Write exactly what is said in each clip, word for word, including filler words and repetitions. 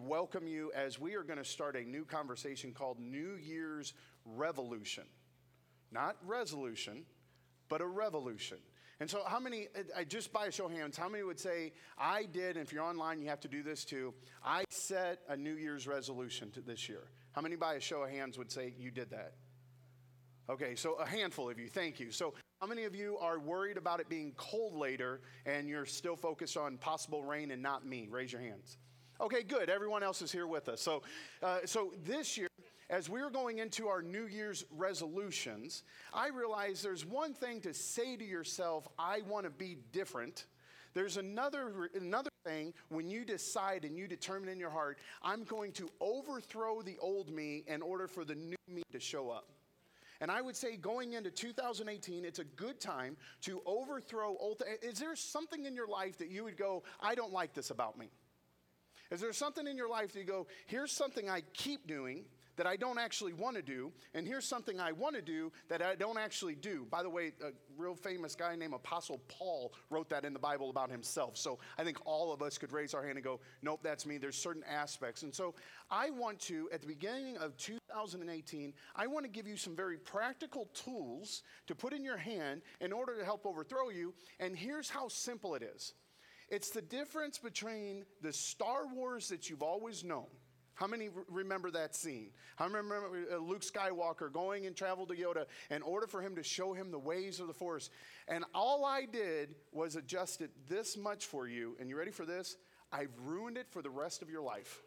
welcome you as we are going to start a new conversation called New Year's Revolution. Not resolution, but a revolution. And so how many, I just by a show of hands, how many would say, I did, and if you're online, you have to do this too, I set a New Year's resolution to this year. How many by a show of hands would say you did that? Okay, so a handful of you, thank you. So how many of you are worried about it being cold later and you're still focused on possible rain and not me? Raise your hands. Okay, good. Everyone else is here with us. So, uh, so this year, as we're going into our New Year's resolutions, I realize there's one thing to say to yourself, I want to be different. There's another, another thing when you decide and you determine in your heart, I'm going to overthrow the old me in order for the new me to show up. And I would say going into two thousand eighteen, it's a good time to overthrow old. Is there something in your life that you would go, I don't like this about me? Is there something in your life that you go, here's something I keep doing that I don't actually want to do, and here's something I want to do that I don't actually do? By the way, a real famous guy named Apostle Paul wrote that in the Bible about himself. So I think all of us could raise our hand and go, nope, that's me. There's certain aspects. And so I want to, at the beginning of two thousand eighteen, I want to give you some very practical tools to put in your hand in order to help overthrow you. And here's how simple it is. It's the difference between the Star Wars that you've always known. How many remember that scene? I remember Luke Skywalker going and traveled to Yoda in order for him to show him the ways of the Force. And all I did was adjust it this much for you. And you ready for this? I've ruined it for the rest of your life.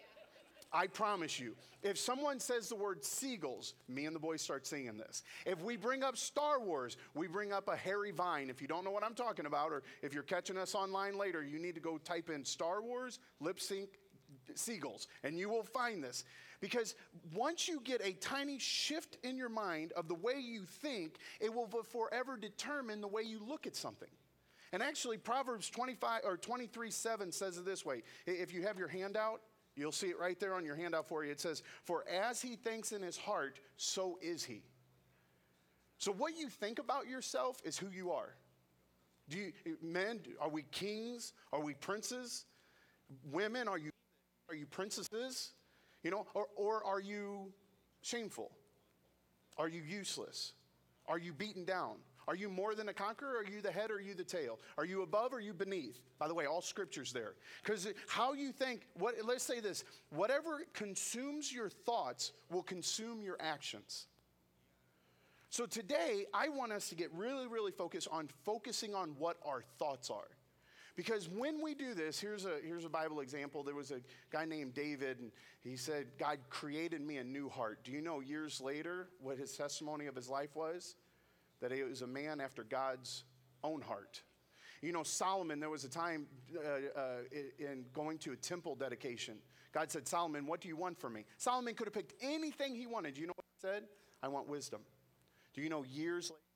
I promise you. If someone says the word seagulls, me and the boys start singing this. If we bring up Star Wars, we bring up a hairy vine. If you don't know what I'm talking about, or if you're catching us online later, you need to go type in Star Wars, lip sync, seagulls, and you will find this. Because once you get a tiny shift in your mind of the way you think, it will forever determine the way you look at something. And actually, Proverbs twenty-five or twenty-three seven says it this way. If you have your handout, you'll see it right there on your handout for you. It says, for as he thinks in his heart, so is he. So what you think about yourself is who you are. Do you, men, are we kings? Are we princes? Women, are you are you princesses? You know, or, or are you shameful? Are you useless? Are you beaten down? Are you more than a conqueror? Are you the head or are you the tail? Are you above or are you beneath? By the way, all scripture's there. Because how you think, what, let's say this, whatever consumes your thoughts will consume your actions. So today, I want us to get really, really focused on focusing on what our thoughts are. Because when we do this, here's a, here's a Bible example. There was a guy named David, and he said, God created me a new heart. Do you know years later what his testimony of his life was? That he was a man after God's own heart. You know, Solomon, there was a time uh, uh, in going to a temple dedication. God said, Solomon, what do you want from me? Solomon could have picked anything he wanted. Do you know what he said? I want wisdom. Do you know years later?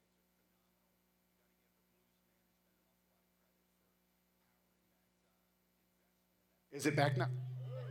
Is it back now?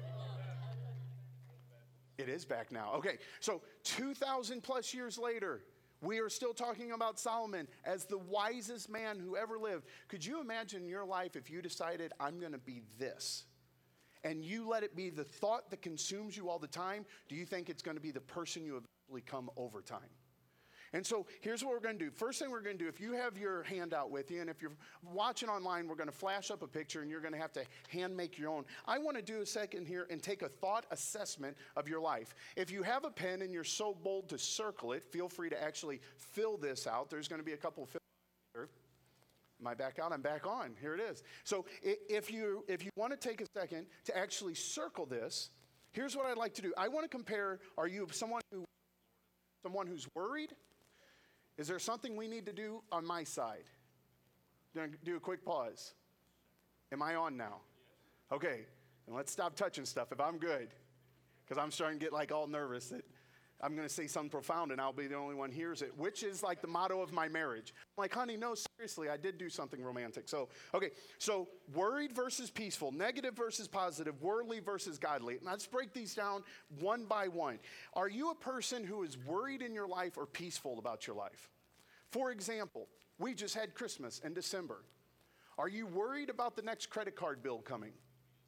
It is back now. Okay, so two thousand plus years later, we are still talking about Solomon as the wisest man who ever lived. Could you imagine your life if you decided, I'm going to be this? And you let it be the thought that consumes you all the time. Do you think it's going to be the person you eventually become over time? And so here's what we're going to do. First thing we're going to do, if you have your handout with you, and if you're watching online, we're going to flash up a picture, and you're going to have to hand make your own. I want to do a second here and take a thought assessment of your life. If you have a pen and you're so bold to circle it, feel free to actually fill this out. There's going to be a couple of fill here. Am I back out? I'm back on. Here it is. So if you if you want to take a second to actually circle this, here's what I'd like to do. I want to compare, are you someone who someone who's worried? Is there something we need to do on my side? Gonna do a quick pause. Am I on now? Okay, and let's stop touching stuff if I'm good. Because I'm starting to get like all nervous that I'm going to say something profound and I'll be the only one who hears it, which is like the motto of my marriage. I'm like, honey, no, seriously, I did do something romantic. So, okay, so worried versus peaceful, negative versus positive, worldly versus godly. And let's break these down one by one. Are you a person who is worried in your life or peaceful about your life? For example, we just had Christmas in December. Are you worried about the next credit card bill coming?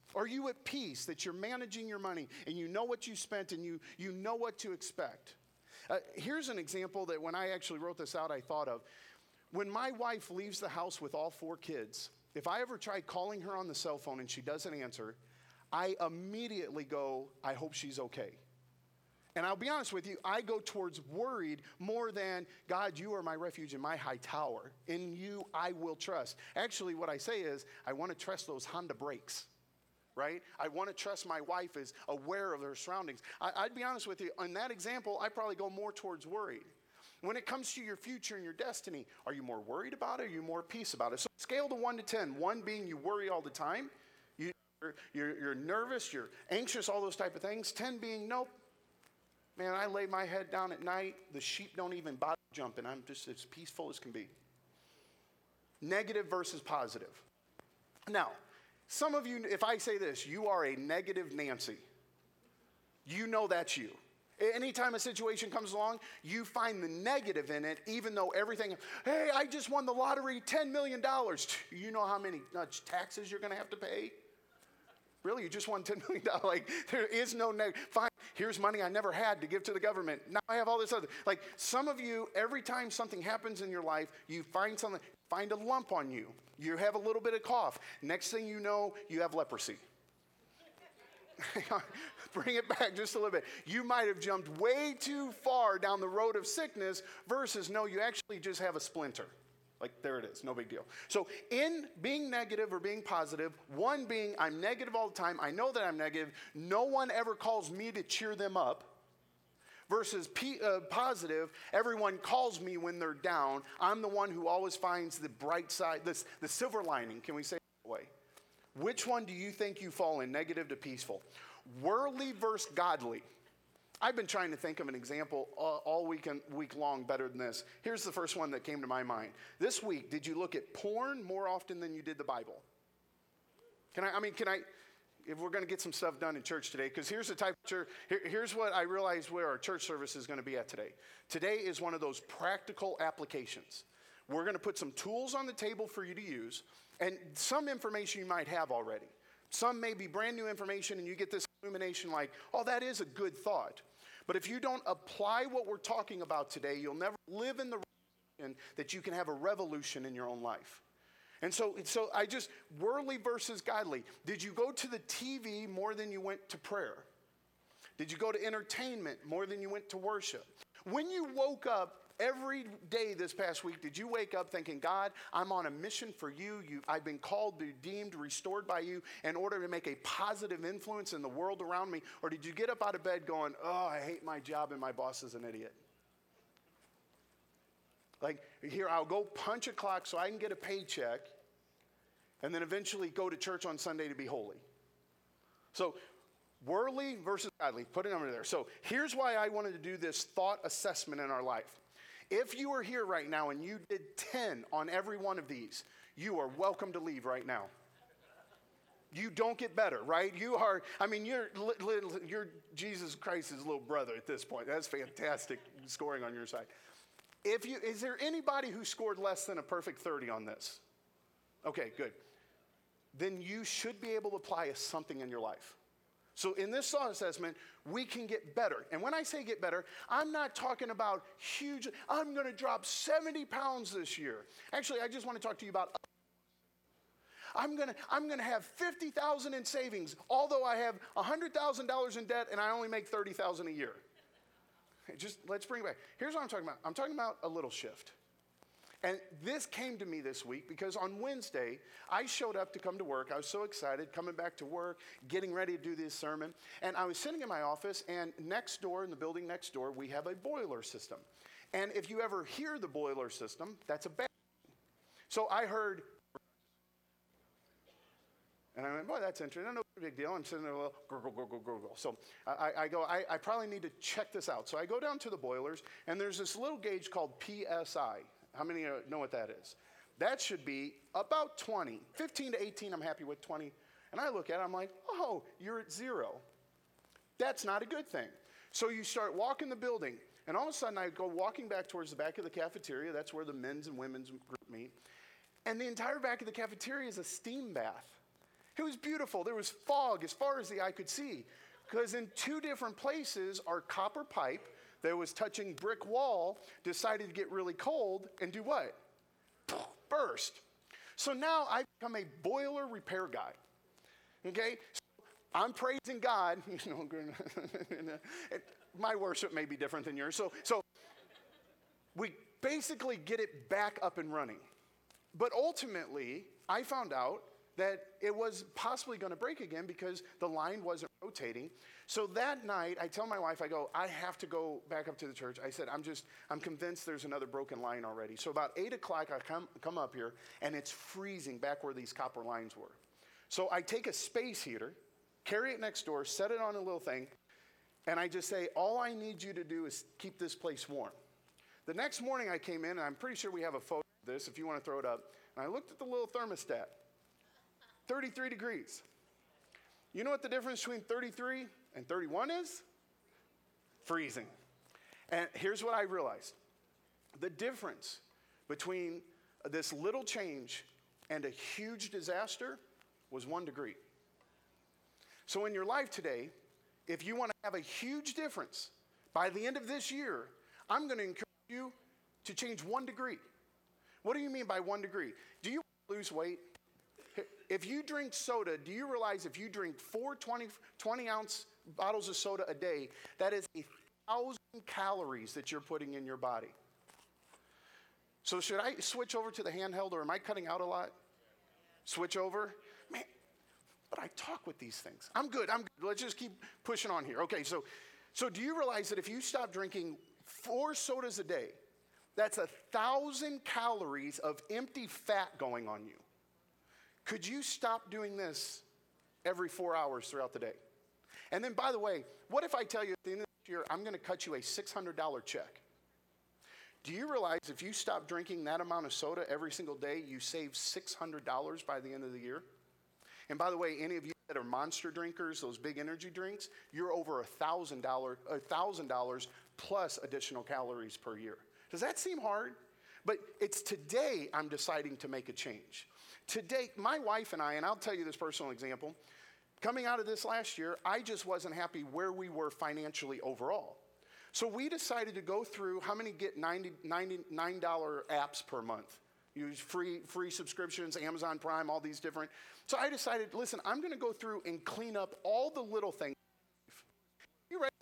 Are you at peace that you're managing your money and you know what you spent and you, you know what to expect? Uh, here's an example that when I actually wrote this out, I thought of. When my wife leaves the house with all four kids, if I ever try calling her on the cell phone and she doesn't answer, I immediately go, I hope she's okay. And I'll be honest with you, I go towards worried more than, God, you are my refuge and my high tower. In you, I will trust. Actually, what I say is, I want to trust those Honda brakes, right? I want to trust my wife is aware of her surroundings. I, I'd be honest with you, in that example, I probably go more towards worried. When it comes to your future and your destiny, are you more worried about it or are you more at peace about it? So scale to one to ten, one being you worry all the time, you, you're, you're, you're nervous, you're anxious, all those type of things. ten being, nope. Man, I lay my head down at night, the sheep don't even bother jumping. I'm just as peaceful as can be. Negative versus positive. Now, some of you, if I say this, you are a negative Nancy. You know that's you. Anytime a situation comes along, you find the negative in it, even though everything, hey, I just won the lottery, ten million dollars. You know how many uh, taxes you're going to have to pay? Really, you just won ten million dollars. Like, there is no negative. Fine, here's money I never had to give to the government. Now I have all this other. Like, some of you, every time something happens in your life, you find something, find a lump on you. You have a little bit of cough. Next thing you know, you have leprosy. Bring it back just a little bit. You might have jumped way too far down the road of sickness versus, no, you actually just have a splinter. Like, there it is, no big deal. So in being negative or being positive, one being I'm negative all the time, I know that I'm negative, no one ever calls me to cheer them up, versus P, uh, positive, everyone calls me when they're down. I'm the one who always finds the bright side, this, the silver lining, can we say it that way? Which one do you think you fall in, negative to peaceful? Worldly versus godly. I've been trying to think of an example all, all week, and, week long better than this. Here's the first one that came to my mind. This week, did you look at porn more often than you did the Bible? Can I, I mean, can I, if we're going to get some stuff done in church today, because here's the type of church, here, here's what I realized where our church service is going to be at today. Today is one of those practical applications. We're going to put some tools on the table for you to use, and some information you might have already. Some may be brand new information, and you get this illumination like, oh, that is a good thought. But if you don't apply what we're talking about today, you'll never live in the revelation that you can have a revolution in your own life. And so, so I just, worldly versus godly. Did you go to the T V more than you went to prayer? Did you go to entertainment more than you went to worship? When you woke up every day this past week, did you wake up thinking, God, I'm on a mission for you. you. I've been called, redeemed, restored by you in order to make a positive influence in the world around me? Or did you get up out of bed going, oh, I hate my job and my boss is an idiot? Like, here, I'll go punch a clock so I can get a paycheck and then eventually go to church on Sunday to be holy. So, worldly versus godly, put a number there. So, here's why I wanted to do this thought assessment in our life. If you are here right now and you did ten on every one of these, you are welcome to leave right now. You don't get better, right? You are, I mean, you're, you're Jesus Christ's little brother at this point. That's fantastic scoring on your side. If you, is there anybody who scored less than a perfect thirty on this? Okay, good. Then you should be able to apply something in your life. So in this thought assessment, we can get better. And when I say get better, I'm not talking about huge, I'm going to drop seventy pounds this year. Actually, I just want to talk to you about, I'm going to I'm going to have fifty thousand dollars in savings, although I have one hundred thousand dollars in debt and I only make thirty thousand dollars a year. Just let's bring it back. Here's what I'm talking about. I'm talking about a little shift. And this came to me this week because on Wednesday, I showed up to come to work. I was so excited, coming back to work, getting ready to do this sermon. And I was sitting in my office, and next door, in the building next door, we have a boiler system. And if you ever hear the boiler system, that's a bad thing. So I heard, and I went, boy, that's interesting. No big deal. I'm sitting there a little, gurgle, gurgle, gurgle. So I, I go, I, I probably need to check this out. So I go down to the boilers, and there's this little gauge called P S I. How many know what that is? That should be about twenty. fifteen to eighteen, I'm happy with twenty. And I look at it, I'm like, oh, you're at zero. That's not a good thing. So you start walking the building, and all of a sudden I go walking back towards the back of the cafeteria. That's where the men's and women's group meet. And the entire back of the cafeteria is a steam bath. It was beautiful. There was fog as far as the eye could see. Because in two different places, our copper pipe that was touching brick wall decided to get really cold and do what? Burst. So now I've become a boiler repair guy. Okay? So I'm praising God. You know, my worship may be different than yours. So, so we basically get it back up and running. But ultimately, I found out that it was possibly going to break again because the line wasn't rotating. So that night, I tell my wife, I go, I have to go back up to the church. I said, I'm just, I'm convinced there's another broken line already. So about eight o'clock, I come, come up here, and it's freezing back where these copper lines were. So I take a space heater, carry it next door, set it on a little thing, and I just say, all I need you to do is keep this place warm. The next morning I came in, and I'm pretty sure we have a photo of this if you want to throw it up, and I looked at the little thermostat. thirty-three degrees. You know what the difference between thirty-three and thirty-one is? Freezing. And here's what I realized. The difference between this little change and a huge disaster was one degree. So in your life today, if you want to have a huge difference, by the end of this year, I'm going to encourage you to change one degree. What do you mean by one degree? Do you lose weight? If you drink soda, do you realize if you drink four twenty, twenty ounce bottles of soda a day, that is a thousand calories that you're putting in your body? So should I switch over to the handheld, or am I cutting out a lot? Switch over? Man, but I talk with these things. I'm good, I'm good. Let's just keep pushing on here. Okay, so, so do you realize that if you stop drinking four sodas a day, that's a thousand calories of empty fat going on you? Could you stop doing this every four hours throughout the day? And then, by the way, what if I tell you at the end of the year, I'm going to cut you a six hundred dollar check? Do you realize if you stop drinking that amount of soda every single day, you save six hundred dollars by the end of the year? And by the way, any of you that are Monster drinkers, those big energy drinks, you're over one thousand dollars one thousand dollars plus additional calories per year. Does that seem hard? But it's today I'm deciding to make a change. Today, my wife and I, and I'll tell you this personal example, coming out of this last year, I just wasn't happy where we were financially overall. So we decided to go through how many get ninety, ninety-nine dollar apps per month. Use free, free subscriptions, Amazon Prime, all these different. So I decided, listen, I'm going to go through and clean up all the little things. You ready?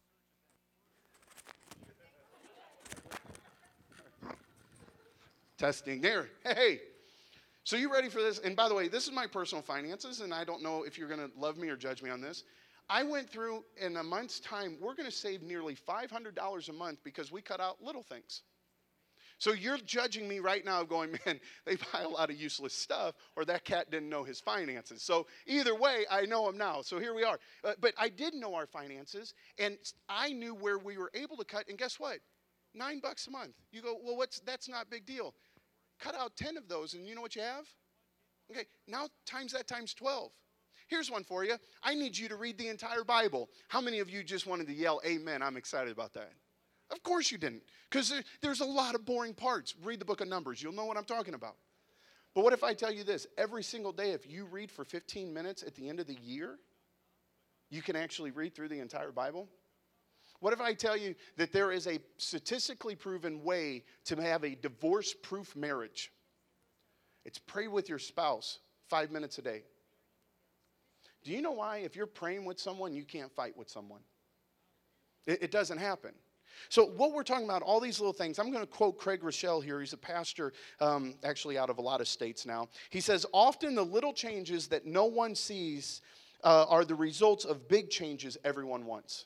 Testing there. Hey. So you ready for this? And by the way, this is my personal finances, and I don't know if you're going to love me or judge me on this. I went through, in a month's time, we're going to save nearly five hundred dollars a month because we cut out little things. So you're judging me right now going, man, they buy a lot of useless stuff, or that cat didn't know his finances. So either way, I know them now. So here we are. Uh, but I did know our finances, and I knew where we were able to cut. And guess what? Nine bucks a month. You go, well, what's that's not a big deal. Cut out ten of those, and you know what you have? Okay, now times that times twelve. Here's one for you. I need you to read the entire Bible. How many of you just wanted to yell, amen? I'm excited about that. Of course you didn't, because there, there's a lot of boring parts. Read the book of Numbers. You'll know what I'm talking about. But what if I tell you this? Every single day, if you read for fifteen minutes at the end of the year, you can actually read through the entire Bible? What if I tell you that there is a statistically proven way to have a divorce-proof marriage? It's pray with your spouse five minutes a day. Do you know why? If you're praying with someone, you can't fight with someone. It, it doesn't happen. So what we're talking about, all these little things, I'm going to quote Craig Rochelle here. He's a pastor um, actually out of a lot of states now. He says, often the little changes that no one sees uh, are the results of big changes everyone wants.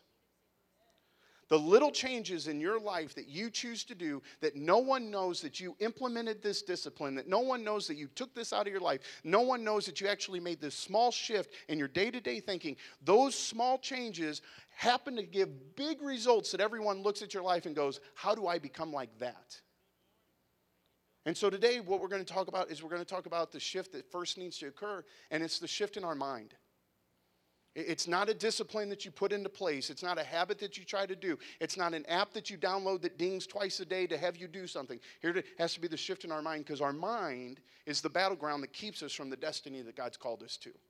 The little changes in your life that you choose to do, that no one knows that you implemented this discipline, that no one knows that you took this out of your life, no one knows that you actually made this small shift in your day-to-day thinking, those small changes happen to give big results that everyone looks at your life and goes, how do I become like that? And so today what we're going to talk about is we're going to talk about the shift that first needs to occur, and it's the shift in our mind. It's not a discipline that you put into place. It's not a habit that you try to do. It's not an app that you download that dings twice a day to have you do something. Here it has to be the shift in our mind, because our mind is the battleground that keeps us from the destiny that God's called us to.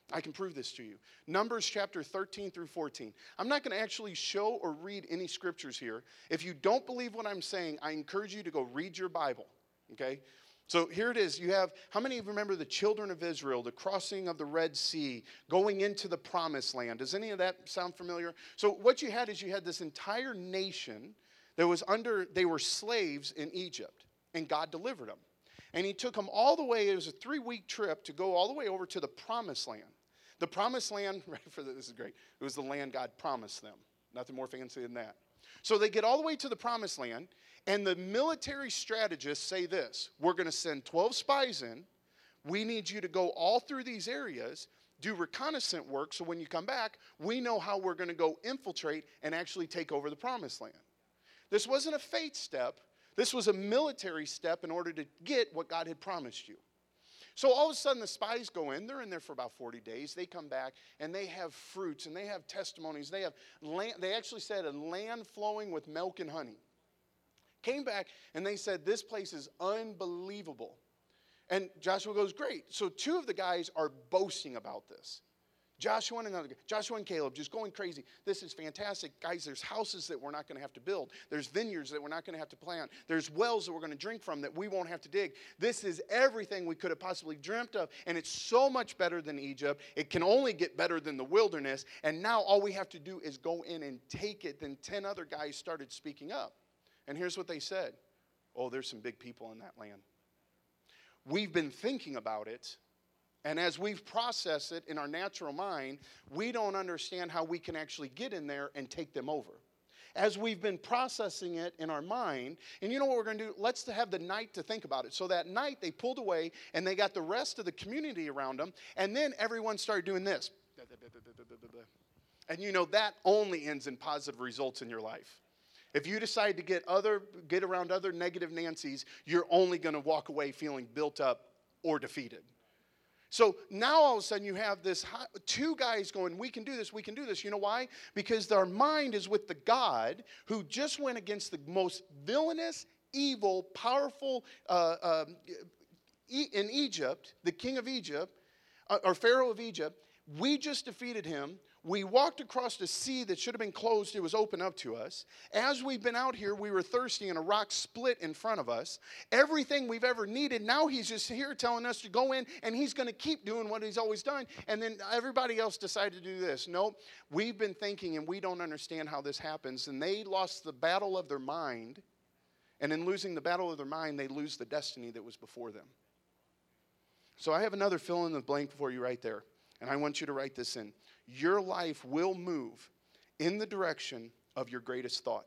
I can prove this to you. Numbers chapter thirteen through fourteen. I'm not going to actually show or read any scriptures here. If you don't believe what I'm saying, I encourage you to go read your Bible, okay? So here it is. You have, how many of you remember the children of Israel, the crossing of the Red Sea, going into the promised land? Does any of that sound familiar? So what you had is you had this entire nation that was under, they were slaves in Egypt, and God delivered them. And he took them all the way, it was a three-week trip to go all the way over to the promised land. The promised land, right for the, this is great, it was the land God promised them. Nothing more fancy than that. So they get all the way to the promised land, and the military strategists say this: we're going to send twelve spies in. We need you to go all through these areas, do reconnaissance work, so when you come back, we know how we're going to go infiltrate and actually take over the promised land. This wasn't a faith step. This was a military step in order to get what God had promised you. So all of a sudden the spies go in. They're in there for about forty days. They come back and they have fruits and they have testimonies. They have land. They actually said a land flowing with milk and honey. Came back and they said, this place is unbelievable. And Joshua goes, great. So two of the guys are boasting about this. Joshua and another guy, Joshua and Caleb, just going crazy. This is fantastic. Guys, there's houses that we're not going to have to build. There's vineyards that we're not going to have to plant. There's wells that we're going to drink from that we won't have to dig. This is everything we could have possibly dreamt of, and it's so much better than Egypt. It can only get better than the wilderness, and now all we have to do is go in and take it. Then ten other guys started speaking up, and here's what they said. Oh, there's some big people in that land. We've been thinking about it. And as we've processed it in our natural mind, we don't understand how we can actually get in there and take them over. As we've been processing it in our mind, and you know what we're going to do? Let's have the night to think about it. So that night they pulled away and they got the rest of the community around them. And then everyone started doing this. And you know that only ends in positive results in your life. If you decide to get other, get around other negative Nancys, you're only going to walk away feeling built up or defeated. So now all of a sudden you have this two guys going, we can do this, we can do this. You know why? Because their mind is with the God who just went against the most villainous, evil, powerful uh, uh, in Egypt, the king of Egypt, uh, or Pharaoh of Egypt. We just defeated him. We walked across the sea that should have been closed. It was open up to us. As we've been out here, we were thirsty and a rock split in front of us. Everything we've ever needed, now he's just here telling us to go in, and he's going to keep doing what he's always done. And then everybody else decided to do this. No, we've been thinking, and we don't understand how this happens. And they lost the battle of their mind. And in losing the battle of their mind, they lose the destiny that was before them. So I have another fill in the blank for you right there. And I want you to write this in. Your life will move in the direction of your greatest thought.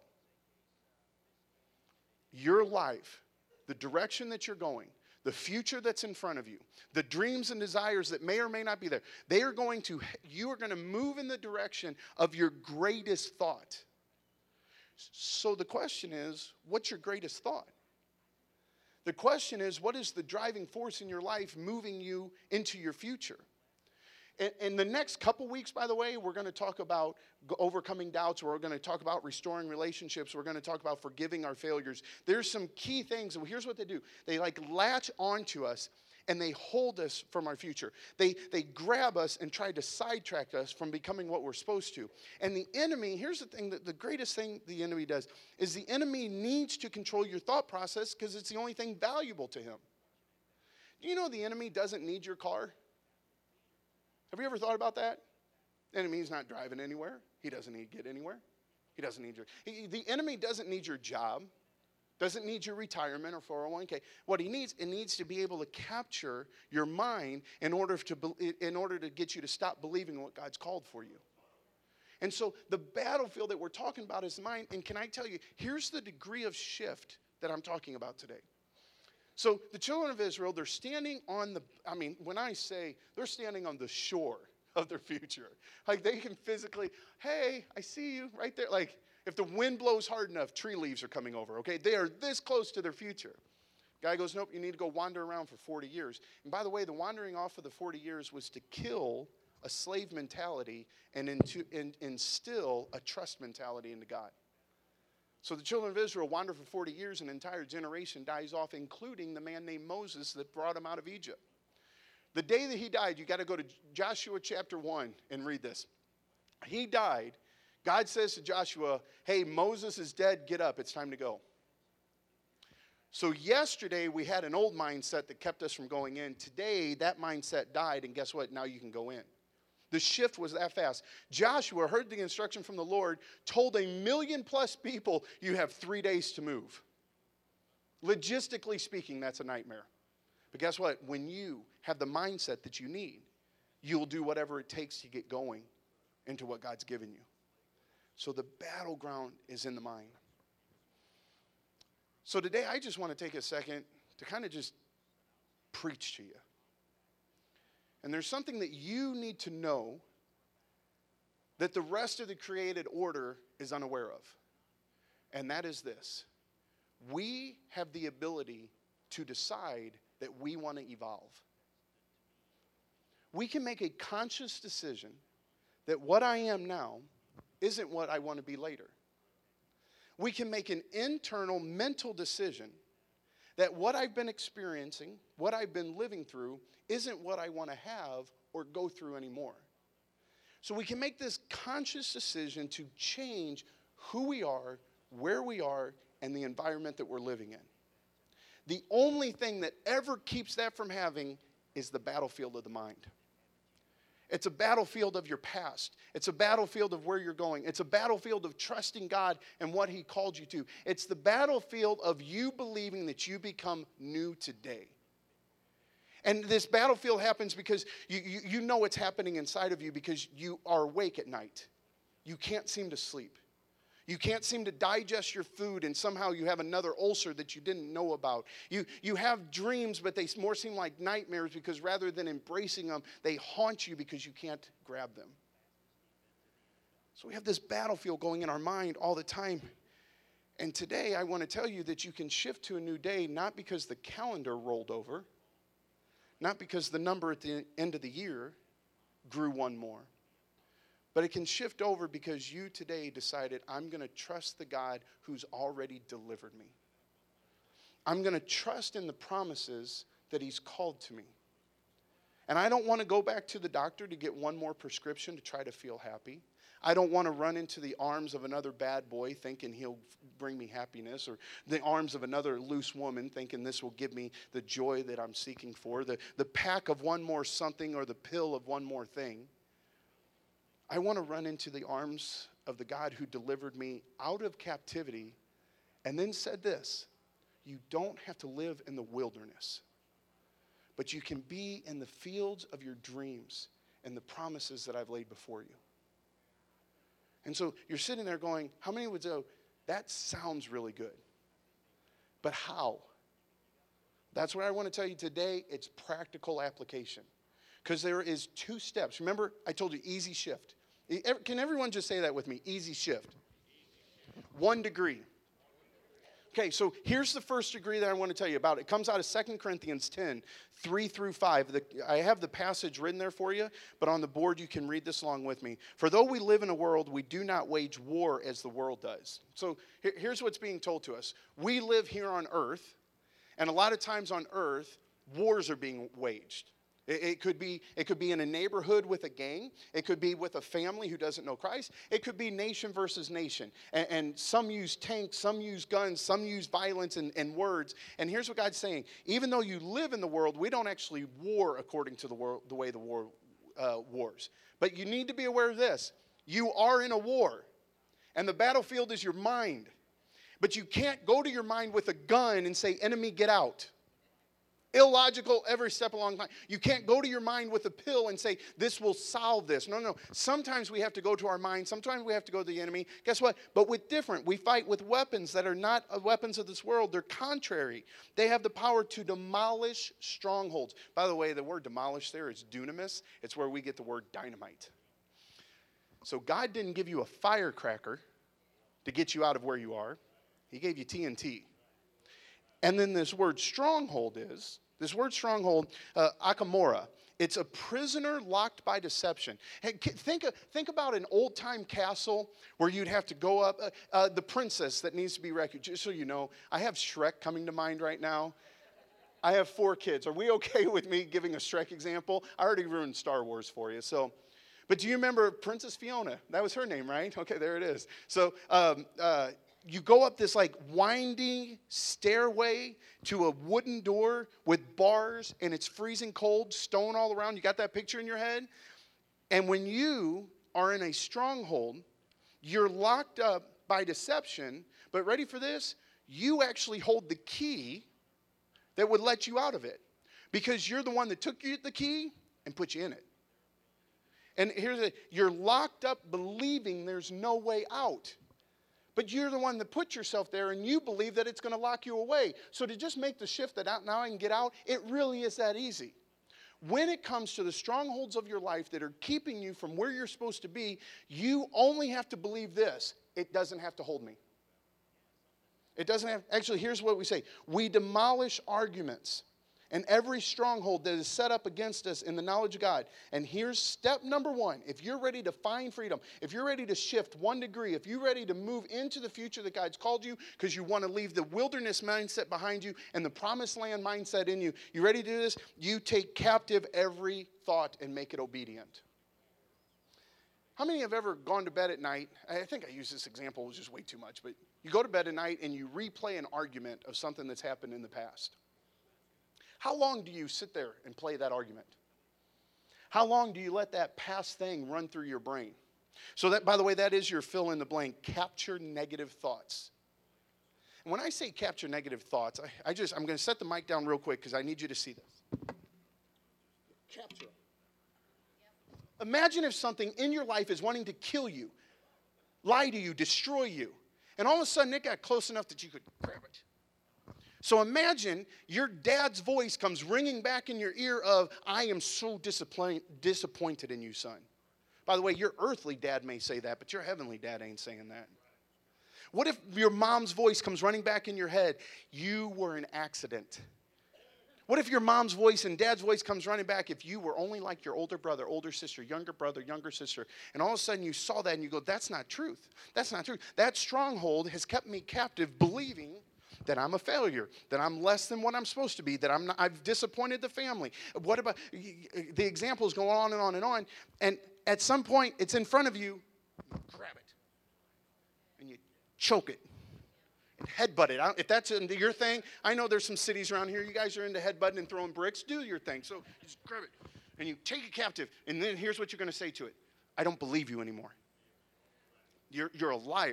Your life, the direction that you're going, the future that's in front of you, the dreams and desires that may or may not be there, they are going to, you are going to move in the direction of your greatest thought. So the question is, what's your greatest thought? The question is, what is the driving force in your life moving you into your future? In the next couple weeks, by the way, we're going to talk about overcoming doubts. We're going to talk about restoring relationships. We're going to talk about forgiving our failures. There's some key things. And here's what they do. They like latch onto us and they hold us from our future. They, they grab us and try to sidetrack us from becoming what we're supposed to. And the enemy, here's the thing, that the greatest thing the enemy does is the enemy needs to control your thought process because it's the only thing valuable to him. Do you know the enemy doesn't need your car? Have you ever thought about that? The enemy's not driving anywhere. He doesn't need to get anywhere. He doesn't need your, he, the enemy doesn't need your job, doesn't need your retirement or four oh one k. What he needs, it needs to be able to capture your mind in order to, in order to get you to stop believing what God's called for you. And so the battlefield that we're talking about is mind. And can I tell you, here's the degree of shift that I'm talking about today. So the children of Israel, they're standing on the, I mean, when I say they're standing on the shore of their future. Like they can physically, hey, I see you right there. Like if the wind blows hard enough, tree leaves are coming over, okay? They are this close to their future. Guy goes, nope, you need to go wander around for forty years. And by the way, the wandering off of the forty years was to kill a slave mentality and into, in, instill a trust mentality into God. So the children of Israel wander for forty years, and an entire generation dies off, including the man named Moses that brought them out of Egypt. The day that he died, you got to go to Joshua chapter one and read this. He died. God says to Joshua, hey, Moses is dead. Get up. It's time to go. So yesterday we had an old mindset that kept us from going in. Today that mindset died, and guess what? Now you can go in. The shift was that fast. Joshua heard the instruction from the Lord, told a million plus people, you have three days to move. Logistically speaking, that's a nightmare. But guess what? When you have the mindset that you need, you'll do whatever it takes to get going into what God's given you. So the battleground is in the mind. So today I just want to take a second to kind of just preach to you. And there's something that you need to know that the rest of the created order is unaware of. And that is this. We have the ability to decide that we want to evolve. We can make a conscious decision that what I am now isn't what I want to be later. We can make an internal mental decision that what I've been experiencing, what I've been living through, isn't what I want to have or go through anymore. So we can make this conscious decision to change who we are, where we are, and the environment that we're living in. The only thing that ever keeps that from having is the battlefield of the mind. It's a battlefield of your past. It's a battlefield of where you're going. It's a battlefield of trusting God and what he called you to. It's the battlefield of you believing that you become new today. And this battlefield happens because you, you, you know it's happening inside of you because you are awake at night. You can't seem to sleep. You can't seem to digest your food, and somehow you have another ulcer that you didn't know about. You, you have dreams, but they more seem like nightmares because rather than embracing them, they haunt you because you can't grab them. So we have this battlefield going in our mind all the time. And today I want to tell you that you can shift to a new day, not because the calendar rolled over, not because the number at the end of the year grew one more. But it can shift over because you today decided, I'm going to trust the God who's already delivered me. I'm going to trust in the promises that he's called to me. And I don't want to go back to the doctor to get one more prescription to try to feel happy. I don't want to run into the arms of another bad boy thinking he'll bring me happiness, or the arms of another loose woman thinking this will give me the joy that I'm seeking for, the, the pack of one more something or the pill of one more thing. I want to run into the arms of the God who delivered me out of captivity and then said this, you don't have to live in the wilderness, but you can be in the fields of your dreams and the promises that I've laid before you. And so you're sitting there going, how many would go, that sounds really good, but how? That's what I want to tell you today. It's practical application because there is two steps. Remember, I told you easy shift. Can everyone just say that with me? Easy shift. One degree. Okay, so here's the first degree that I want to tell you about. It comes out of Second Corinthians ten, three through five. The, I have the passage written there for you, but on the board you can read this along with me. For though we live in a world, we do not wage war as the world does. So here, here's what's being told to us. We live here on earth, and a lot of times on earth, wars are being waged. It could be it could be in a neighborhood with a gang. It could be with a family who doesn't know Christ. It could be nation versus nation. And, and some use tanks, some use guns, some use violence and, and words. And here's what God's saying. Even though you live in the world, we don't actually war according to the, world, the way the war uh, wars. But you need to be aware of this. You are in a war. And the battlefield is your mind. But you can't go to your mind with a gun and say, enemy, get out. Illogical every step along the line. You can't go to your mind with a pill and say, this will solve this. No, no. Sometimes we have to go to our mind. Sometimes we have to go to the enemy. Guess what? But with different. We fight with weapons that are not weapons of this world. They're contrary. They have the power to demolish strongholds. By the way, the word demolish there is dunamis. It's where we get the word dynamite. So God didn't give you a firecracker to get you out of where you are. He gave you T N T. And then this word stronghold is, this word stronghold, uh, akamora. It's a prisoner locked by deception. Hey, think, think about an old-time castle where you'd have to go up, uh, uh, the princess that needs to be rescued. Just so you know, I have Shrek coming to mind right now. I have four kids. Are we okay with me giving a Shrek example? I already ruined Star Wars for you. So, but do you remember Princess Fiona? That was her name, right? Okay, there it is. So um, uh, you go up this like winding stairway to a wooden door with bars, and it's freezing cold, stone all around. You got that picture in your head? And when you are in a stronghold, you're locked up by deception. But ready for this? You actually hold the key that would let you out of it, because you're the one that took you the key and put you in it. And here's it, you're locked up believing there's no way out. But you're the one that put yourself there, and you believe that it's going to lock you away. So to just make the shift that out, now I can get out, it really is that easy. When it comes to the strongholds of your life that are keeping you from where you're supposed to be, you only have to believe this: it doesn't have to hold me. It doesn't have, actually, here's what we say. We demolish arguments and every stronghold that is set up against us in the knowledge of God. And here's step number one. If you're ready to find freedom, if you're ready to shift one degree, if you're ready to move into the future that God's called you because you want to leave the wilderness mindset behind you and the promised land mindset in you, you ready to do this? You take captive every thought and make it obedient. How many have ever gone to bed at night? I think I used this example, it was just way too much, but you go to bed at night and you replay an argument of something that's happened in the past. How long do you sit there and play that argument? How long do you let that past thing run through your brain? So that, by the way, that is your fill in the blank. Capture negative thoughts. And when I say capture negative thoughts, I, I just, I'm going to set the mic down real quick because I need you to see this. Capture. Imagine if something in your life is wanting to kill you, lie to you, destroy you. And all of a sudden it got close enough that you could grab it. So imagine your dad's voice comes ringing back in your ear of, I am so disappoint, disappointed in you, son. By the way, your earthly dad may say that, but your heavenly dad ain't saying that. What if your mom's voice comes running back in your head, you were an accident? What if your mom's voice and dad's voice comes running back, if you were only like your older brother, older sister, younger brother, younger sister, and all of a sudden you saw that and you go, that's not truth. That's not truth. That stronghold has kept me captive, believing that I'm a failure, that I'm less than what I'm supposed to be, that I'm not, I've disappointed the family. What about, the examples go on and on and on, and at some point it's in front of you, you grab it, and you choke it, and headbutt it. If that's your thing, I know there's some cities around here, you guys are into headbutting and throwing bricks, do your thing. So you just grab it, and you take it captive, and then here's what you're going to say to it. I don't believe you anymore. You're, you're a liar.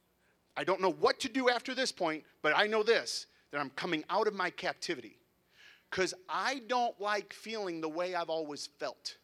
I don't know what to do after this point, but I know this, that I'm coming out of my captivity. Because I don't like feeling the way I've always felt.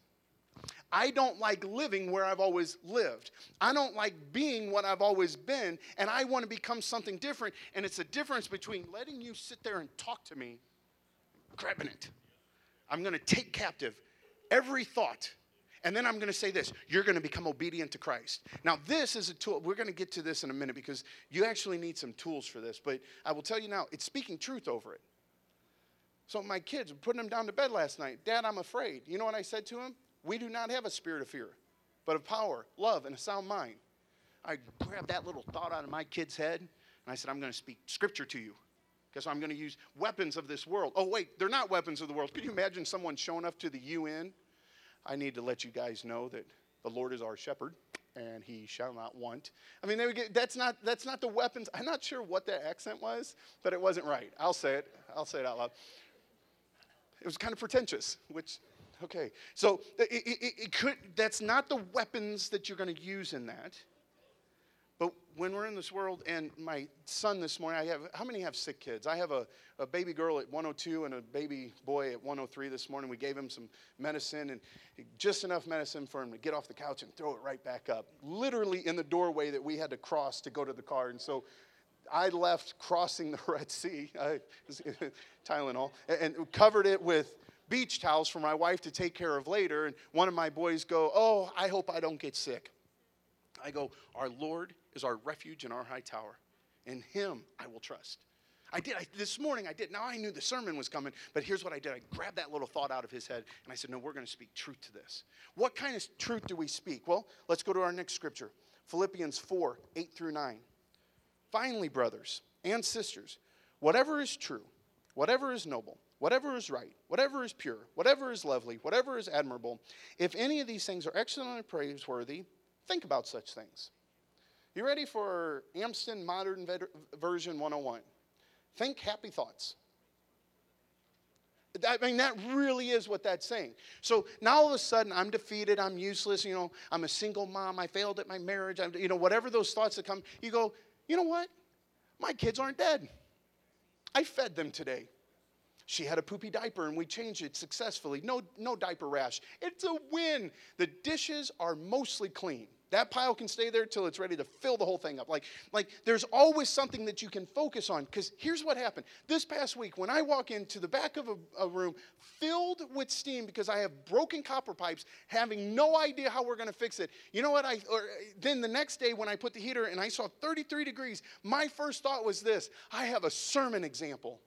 I don't like living where I've always lived. I don't like being what I've always been, and I want to become something different. And it's a difference between letting you sit there and talk to me, grabbing it. I'm going to take captive every thought. And then I'm going to say this, you're going to become obedient to Christ. Now, this is a tool. We're going to get to this in a minute because you actually need some tools for this. But I will tell you now, it's speaking truth over it. So my kids were putting them down to bed last night. Dad, I'm afraid. You know what I said to him? We do not have a spirit of fear, but of power, love, and a sound mind. I grabbed that little thought out of my kid's head, and I said, I'm going to speak scripture to you. Because I'm going to use weapons of this world. Oh, wait, they're not weapons of the world. Could you imagine someone showing up to the U N? I need to let you guys know that the Lord is our shepherd, and he shall not want. I mean, they would get, that's not that's not the weapons. I'm not sure what that accent was, but it wasn't right. I'll say it. I'll say it out loud. It was kind of pretentious, which, okay. So it, it, it could. That's not the weapons that you're going to use in that. But when we're in this world, and my son this morning, I have, how many have sick kids? I have a, a baby girl at one oh two and a baby boy at one oh three this morning. We gave him some medicine, and just enough medicine for him to get off the couch and throw it right back up, literally in the doorway that we had to cross to go to the car. And so I left crossing the Red Sea, I, Tylenol, and covered it with beach towels for my wife to take care of later. And one of my boys go, oh, I hope I don't get sick. I go, our Lord is our refuge and our high tower. In him I will trust. I did. I, this morning I did. Now I knew the sermon was coming, but here's what I did. I grabbed that little thought out of his head, and I said, no, we're going to speak truth to this. What kind of truth do we speak? Well, let's go to our next scripture. Philippians four, eight through nine. Finally, brothers and sisters, whatever is true, whatever is noble, whatever is right, whatever is pure, whatever is lovely, whatever is admirable, if any of these things are excellent and praiseworthy, think about such things. You ready for Amston Modern Version one oh one? Think happy thoughts. I mean, that really is what that's saying. So now all of a sudden, I'm defeated, I'm useless, you know, I'm a single mom, I failed at my marriage, I'm, you know, whatever those thoughts that come, you go, you know what? My kids aren't dead. I fed them today. She had a poopy diaper and we changed it successfully. No, no diaper rash. It's a win. The dishes are mostly clean. That pile can stay there till it's ready to fill the whole thing up. Like, like there's always something that you can focus on. Because here's what happened. This past week, when I walk into the back of a, a room filled with steam because I have broken copper pipes, having no idea how we're going to fix it. You know what? I or then the next day when I put the heater and I saw thirty-three degrees, my first thought was this: I have a sermon example.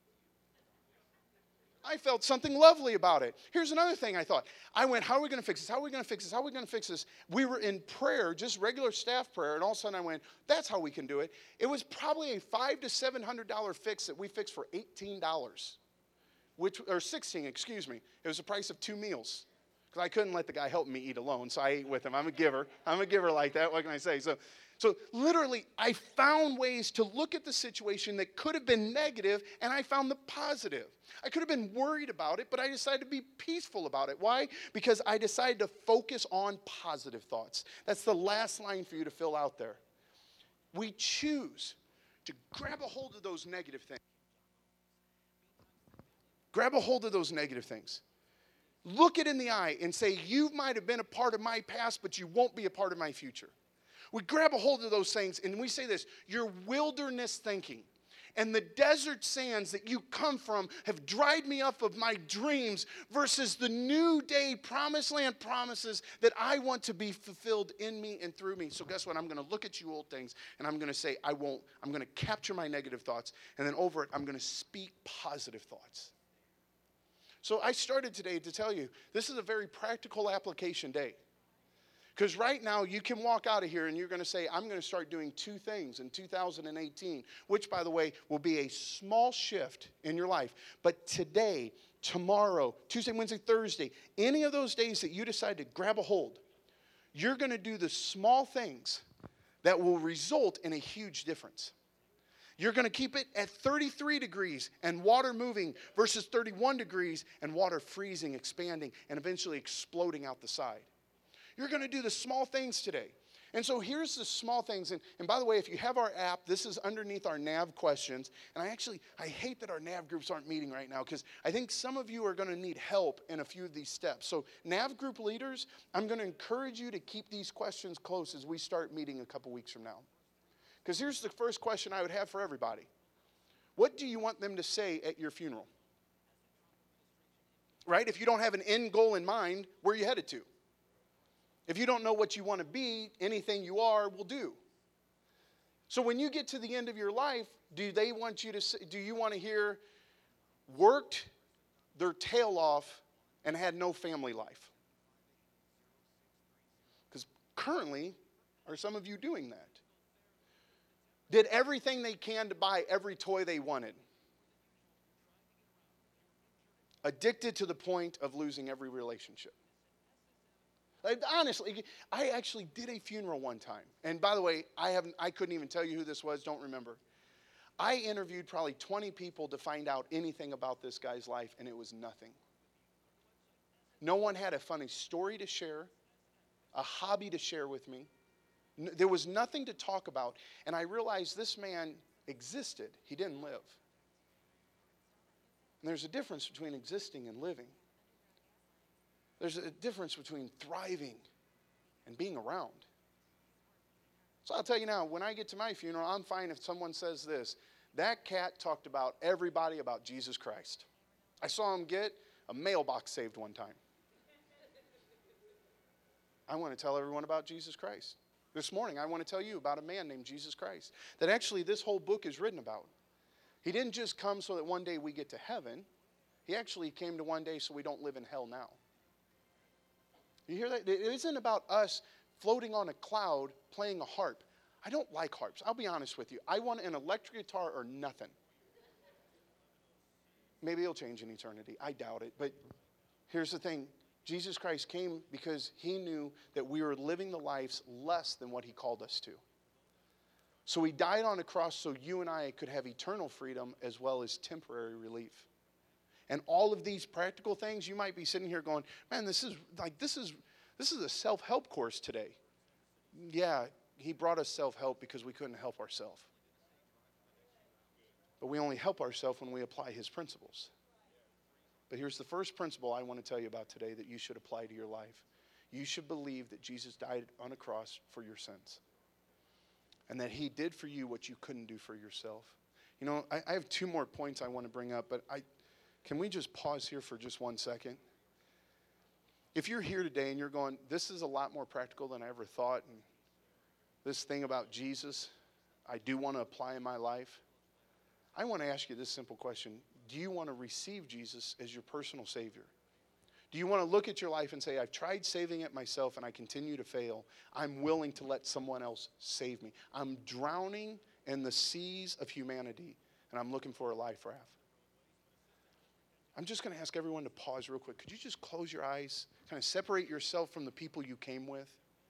I felt something lovely about it. Here's another thing I thought. I went, how are we going to fix this? How are we going to fix this? How are we going to fix this? We were in prayer, just regular staff prayer, and all of a sudden I went, that's how we can do it. It was probably a five to seven hundred dollar fix that we fixed for eighteen dollars, which or sixteen, excuse me. It was the price of two meals because I couldn't let the guy help me eat alone, so I ate with him. I'm a giver. I'm a giver like that. What can I say? So. So literally, I found ways to look at the situation that could have been negative, and I found the positive. I could have been worried about it, but I decided to be peaceful about it. Why? Because I decided to focus on positive thoughts. That's the last line for you to fill out there. We choose to grab a hold of those negative things. Grab a hold of those negative things. Look it in the eye and say, you might have been a part of my past, but you won't be a part of my future. We grab a hold of those things and we say this: your wilderness thinking and the desert sands that you come from have dried me up of my dreams versus the new day promised land promises that I want to be fulfilled in me and through me. So guess what? I'm going to look at you old things and I'm going to say, I won't. I'm going to capture my negative thoughts, and then over it, I'm going to speak positive thoughts. So I started today to tell you, this is a very practical application day. Because right now, you can walk out of here and you're going to say, I'm going to start doing two things in two thousand eighteen, which, by the way, will be a small shift in your life. But today, tomorrow, Tuesday, Wednesday, Thursday, any of those days that you decide to grab a hold, you're going to do the small things that will result in a huge difference. You're going to keep it at thirty-three degrees and water moving versus thirty-one degrees and water freezing, expanding, and eventually exploding out the side. You're going to do the small things today. And so here's the small things. And, and by the way, if you have our app, this is underneath our N A V questions. And I actually, I hate that our N A V groups aren't meeting right now because I think some of you are going to need help in a few of these steps. So N A V group leaders, I'm going to encourage you to keep these questions close as we start meeting a couple weeks from now. Because here's the first question I would have for everybody. What do you want them to say at your funeral? Right? If you don't have an end goal in mind, where are you headed to? If you don't know what you want to be, anything you are will do. So when you get to the end of your life, do they want you to say, do you want to hear worked their tail off and had no family life? Because currently, are some of you doing that? Did everything they can to buy every toy they wanted? Addicted to the point of losing every relationship. Honestly, I actually did a funeral one time. And by the way, I haven't I couldn't even tell you who this was, don't remember. I interviewed probably twenty people to find out anything about this guy's life, and it was nothing. No one had a funny story to share, a hobby to share with me. There was nothing to talk about, and I realized this man existed. He didn't live. And there's a difference between existing and living. There's a difference between thriving and being around. So I'll tell you now, when I get to my funeral, I'm fine if someone says this: that cat talked about everybody about Jesus Christ. I saw him get a mailbox saved one time. I want to tell everyone about Jesus Christ. This morning, I want to tell you about a man named Jesus Christ that actually this whole book is written about. He didn't just come so that one day we get to heaven. He actually came to one day so we don't live in hell now. You hear that? It isn't about us floating on a cloud playing a harp. I don't like harps. I'll be honest with you. I want an electric guitar or nothing. maybe it'll change in eternity. I doubt it. But here's the thing. Jesus Christ came because he knew that we were living the lives less than what he called us to. So he died on a cross so you and I could have eternal freedom as well as temporary relief. And all of these practical things, you might be sitting here going, man, this is like this is this is a self-help course today. Yeah, he brought us self-help because we couldn't help ourselves. But we only help ourselves when we apply his principles. But here's the first principle I want to tell you about today that you should apply to your life. You should believe that Jesus died on a cross for your sins. And that he did for you what you couldn't do for yourself. You know, I, I have two more points I want to bring up, but I can we just pause here for just one second? If you're here today and you're going, this is a lot more practical than I ever thought, and this thing about Jesus, I do want to apply in my life, I want to ask you this simple question. Do you want to receive Jesus as your personal Savior? Do you want to look at your life and say, I've tried saving it myself and I continue to fail. I'm willing to let someone else save me. I'm drowning in the seas of humanity and I'm looking for a life raft. I'm just going to ask everyone to pause real quick. Could you just close your eyes, kind of separate yourself from the people you came with?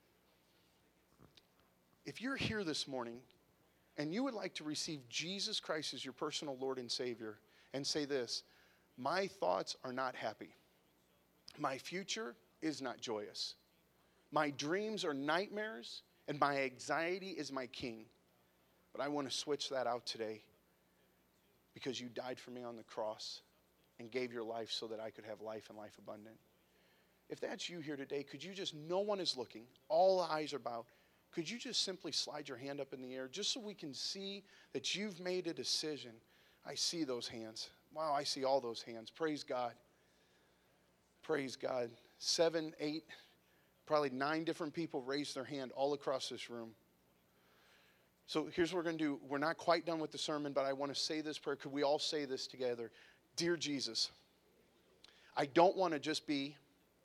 If you're here this morning and you would like to receive Jesus Christ as your personal Lord and Savior and say this, my thoughts are not happy. My future is not joyous. My dreams are nightmares and my anxiety is my king. But I want to switch that out today because you died for me on the cross and gave your life so that I could have life and life abundant. If that's you here today, could you just, no one is looking, all eyes are bowed, could you just simply slide your hand up in the air just so we can see that you've made a decision? I see those hands. Wow, I see all those hands. Praise God. Praise God. Seven, eight, probably nine different people raised their hand all across this room. So here's what we're going to do. We're not quite done with the sermon, but I want to say this prayer. Could we all say this together? Dear Jesus, I don't want to just be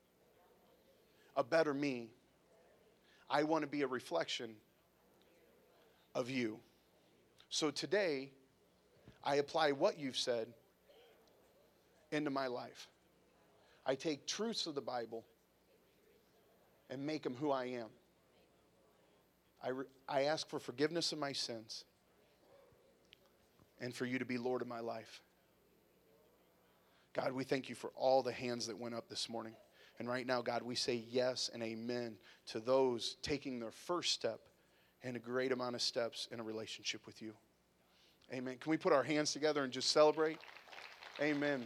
a better me. I want to be a reflection of you. So today, I apply what you've said into my life. I take truths of the Bible and make them who I am. I, re- I ask for forgiveness of my sins and for you to be Lord of my life. God, we thank you for all the hands that went up this morning. And right now, God, we say yes and amen to those taking their first step and a great amount of steps in a relationship with you. Amen. Can we put our hands together and just celebrate? Amen.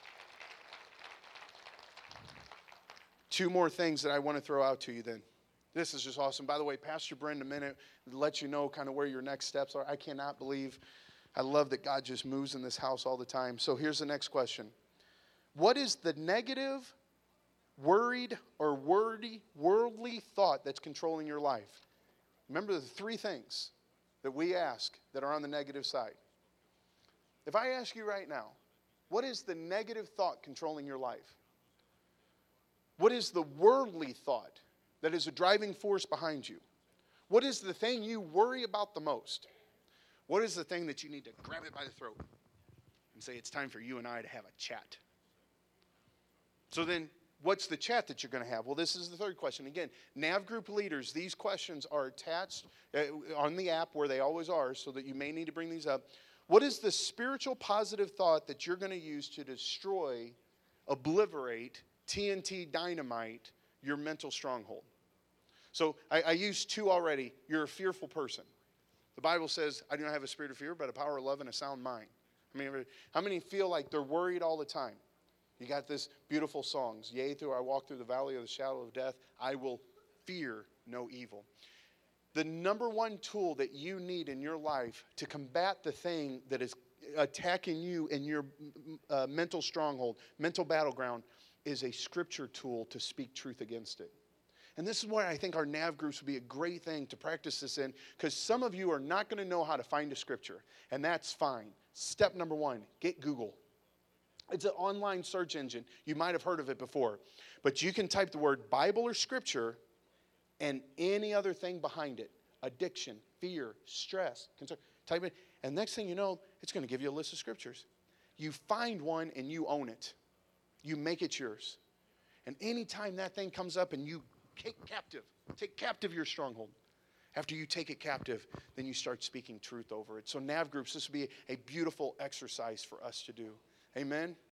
Two more things that I want to throw out to you then. This is just awesome. By the way, Pastor Brent in a minute will let you know kind of where your next steps are. I cannot believe, I love that God just moves in this house all the time. So here's the next question. What is the negative, worried, or wordy, worldly thought that's controlling your life? Remember the three things that we ask that are on the negative side. If I ask you right now, what is the negative thought controlling your life? What is the worldly thought that is a driving force behind you? What is the thing you worry about the most? What is the thing that you need to grab it by the throat and say, it's time for you and I to have a chat? So then, what's the chat that you're going to have? Well, this is the third question. Again, Nav Group leaders, these questions are attached uh, on the app where they always are, so that you may need to bring these up. What is the spiritual positive thought that you're going to use to destroy, obliterate, T N T dynamite your mental stronghold? So I, I used two already. You're a fearful person. The Bible says, I do not have a spirit of fear, but a power of love and a sound mind. I mean, how many feel like they're worried all the time? You got this beautiful songs. Yea, though I walk through the valley of the shadow of death, I will fear no evil. The number one tool that you need in your life to combat the thing that is attacking you in your uh, mental stronghold, mental battleground, is a scripture tool to speak truth against it. And this is why I think our Nav groups would be a great thing to practice this in, because some of you are not going to know how to find a scripture, and that's fine. Step number one, get Google. It's an online search engine. You might have heard of it before. But you can type the word Bible or Scripture and any other thing behind it. Addiction, fear, stress, concern. Type it. And next thing you know, it's going to give you a list of Scriptures. you find one and you own it. You make it yours. And anytime that thing comes up and you take captive, take captive your stronghold. After you take it captive, then you start speaking truth over it. So Nav groups, this would be a beautiful exercise for us to do. Amen.